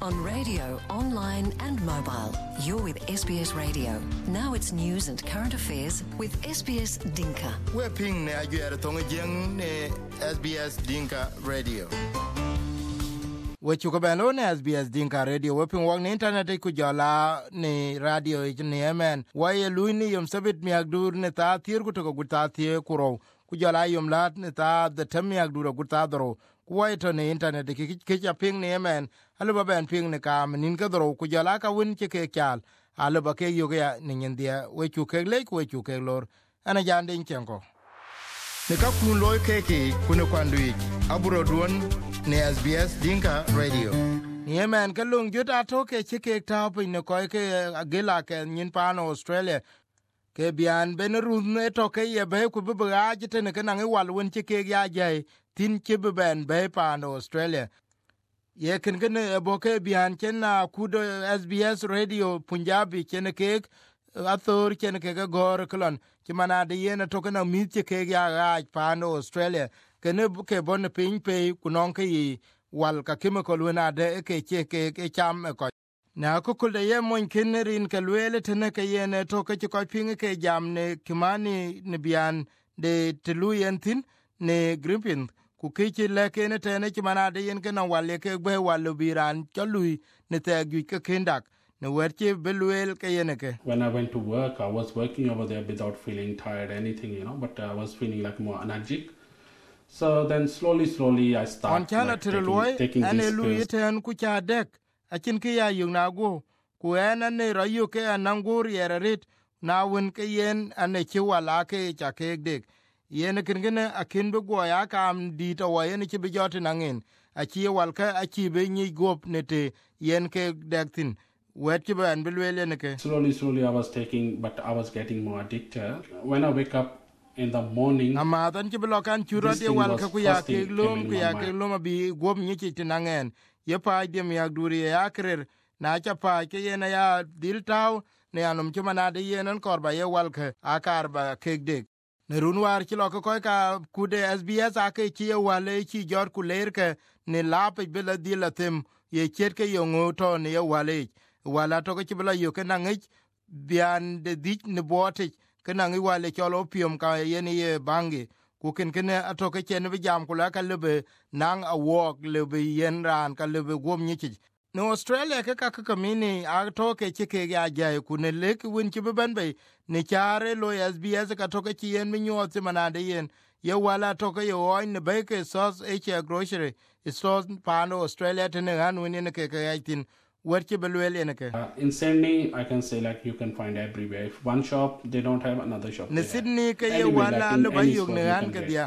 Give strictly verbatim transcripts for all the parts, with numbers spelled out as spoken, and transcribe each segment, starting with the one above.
On radio, online and mobile. You're with S B S Radio. Now it's news and current affairs with S B S Dinka. We're ping ne ajuere tonga jeng ne S B S Dinka Radio. We chuka bano ne S B S Dinka Radio. We ping wang ne internet ku jala ne radio ne yemen. Waye luini yom sabit miagdur ne ta thir ku to ku ta thie kuro. Ku jala yom lat ne ta the temiagdur ku ta dro. Kuwaito ne internet ki kicha ping ne yemen. Alu ba ben ping ne kam nin ka dro ku jala ka win che ke kyal. Alu ba ke yoga ya ne ndia we chuke le ku we chuke lor. Ana jande chenko. Ne ka kun loy keke kunu kwandui aburo duon ne S B S Dinka Radio. Ni yemen ka lung juta to ke chike ta pe ne ko ke agela ke nyin pano Australia. Ke bian benerun ne to ke ye be ku be ga jite ne kana ngi wal won chike ya jai tin ke be ben be pano Australia. Ye ken ken bo ke bian ken na kudo S B S Radio Punjabi ken ke athor ken ke gor klon ki mana de yena to kana mit ke ya ga pano Australia ken ke bon pin pe kunon ke wal ka chemical wona de ke che ke ke cham ko na ko kul de ye mon ken rin ke lwele tene ke yene to ke ko pin ke jam ne kimani ne bian de tluyen tin ne grimpin ku ke le ke ne tene ki mana de yen ke na wale ke gbe walu biran ke lui ne te gu ke kendak. When I went to work, I was working over there without feeling tired or anything, you know, but I was feeling like more energetic. So then slowly, slowly, I started like, taking, taking this pills. Achin ke ya yung nago, ku ena ne rayo ke anangur yerarit, na wun ke yen ane chiwala ke chake dek. Yen kengene akin begwa ya kam dita wa yen chi bejote nangin. Achi walka achi be nyi gop nete yen ke dektin. Slowly, slowly I was taking, but I was getting more addicted. When I wake up in the morning, this thing was first thing came in my mind. Ye pa de mi agduri ya krer na cha pa ke ye na ya dil taw ne anum chuma na de ye nan korba ye walke akar ba kek dek ne runwar ki lo ko ka kude S B S ake ki ye wale ki jor ku ler ke ne lape bela dilatem ye cher ke yo ngoto ne ye wale wala to ke bela yo ke na ngi bian de dik ne bote ke na ngi wale cholo piom ka ye ne ye bangi ku ken ken atoke chen bi jam kula ka lebe nang a walk lebe yen ran ka lebe gom nyiki no Australia ke ka ka mini a toke chike ya jay ku ne lek win ki ben be ne chare lo S B S ka toke chi yen mi nyot manade yen ye wala toke yo oin ne be ke sos h grocery sos pano Australia tene han win ne ke ka yatin What you believe in uh, in Sydney, I can say like you can find everywhere. If one shop, they don't have another shop. In Sydney, ke ye wala le bayuk ne an ke dia.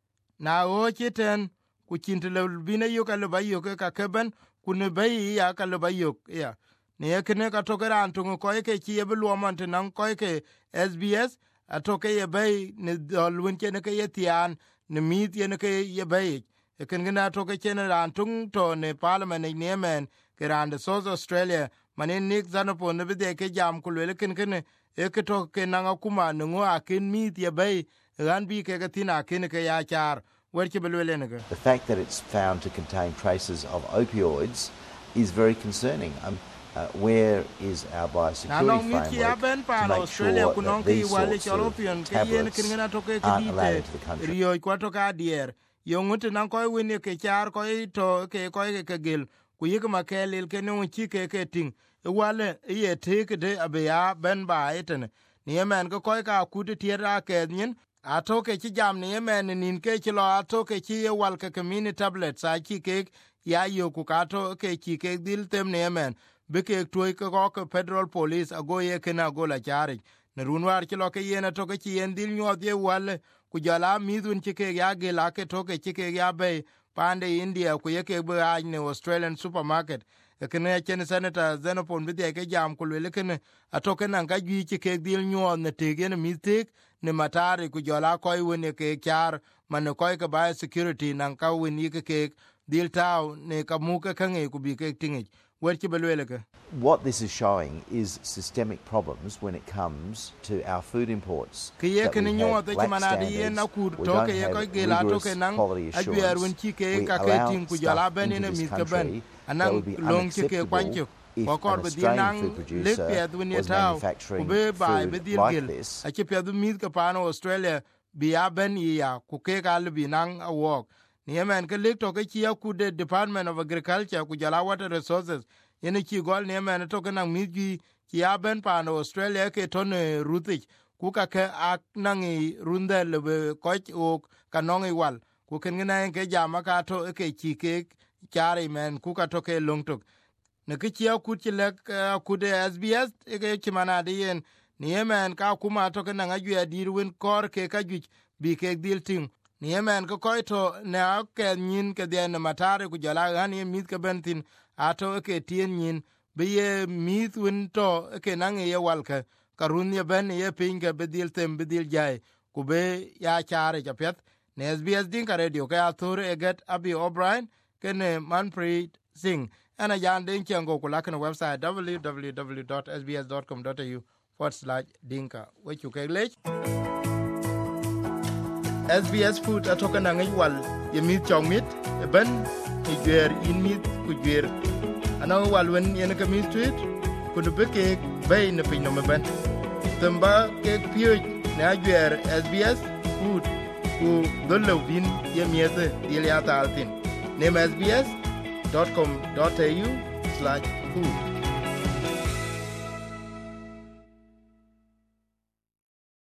Na o chiten ku chintele bina yo ka le bayuk ka keben ku ne bayi ya ka le bayuk ya. Ne ke ne ka tokera antu ko ke chi ye belu amante nan ko ke S B S atoke ye bay ne dolwin ke ne ke ye tian ne mit ye ne ke ye bay. E ken gena toke chen antu to ne parliament ne men Kerande South Australia manin nik zanopo ne bide ke jam kulwele ken ken e ke to ke nanga kuma ngo akin mit ye bay ran bi ke gatina ken ke ya char werche belwele ne. The fact that it's found to contain traces of opioids is very concerning. Um, uh, where is our biosecurity framework to make sure that these sorts of tablets aren't allowed into the country? Rio kwato ka dier yongut nan koy wini ke char koy to ke koy ke gel ku yik makelil ke no chi ke ke ting e wale ye take de abya ben ba eten ni yemen ko koy ka ku de tira ke nyin atoke chi jam ni yemen nin ke chi lo atoke chi ye wal ke mini tablets a chi ke ya yo ku ka to ke chi ke dil tem ni yemen be ke toy ko ko federal police ago ye ke na go la chari ne runwar chi lo ke ye na to ke chi en dil nyo de wale ku jala midun chi ke ya ge la ke to ke chi ke ya be pande India ku yeke be ne Australian supermarket ekene chen senator Xenophon bide ke jam ku le kene atoke nan ka gi ke dil nyo ne tege ne mistik ne matari ku jola koy woni ke kyar man koy ke ba security nan ka woni ke ke dil taw ne ka mu ke kange ku bi ke tingi werchi belwele ke. What this is showing is systemic problems when it comes to our food imports. That we have lack standards, we don't have rigorous quality assurance, we allow stuff into this country that would be unacceptable if an Australian food producer was manufacturing food like this. A chip the meat capano Australia be a ben ya kuke kalbi nang a walk. Nieman ka lik to ka chia ku the Department of Agriculture ku jala water resources yene chi gol nieman to ka nang meat gi chia ben pano Australia ke ton rutich ku ka ke ak nangi runde le koch o kanongi wal ku ken ngena ke jama ka to ke chi ke chari men ku ka to ke long tok ne ke chia ku ti lek ku de S B S ke chi mana de yen nieman ka kuma to ke nang ayu adir win kor ke ka ju bi ke dil ting nieman ko ko to ne ke nyin ke de na matare ku jala han ye mit ke bentin ato ke tien nyin be ye mit win to ke nang ye wal ke karun ye ben ye pinga bedil tem bedil jay ku be ya chare japet ne S B S din ka radio ka atur eget Abi O'Brien kene Manpreet Singh ana yan den chango ku lakna website w w w dot s b s dot com dot a u forward slash dinka we chu ke lech S B S food atoka na ngai wal ye mit chong mit e ben e gwer in mit ku gwer ana wal wen ye na ka mit tweet ku de beke bay na pin no me ben tamba ke pio na gwer S B S food ku dolo bin ye miete ye ya ta altin nem s b s dot com dot a u slash food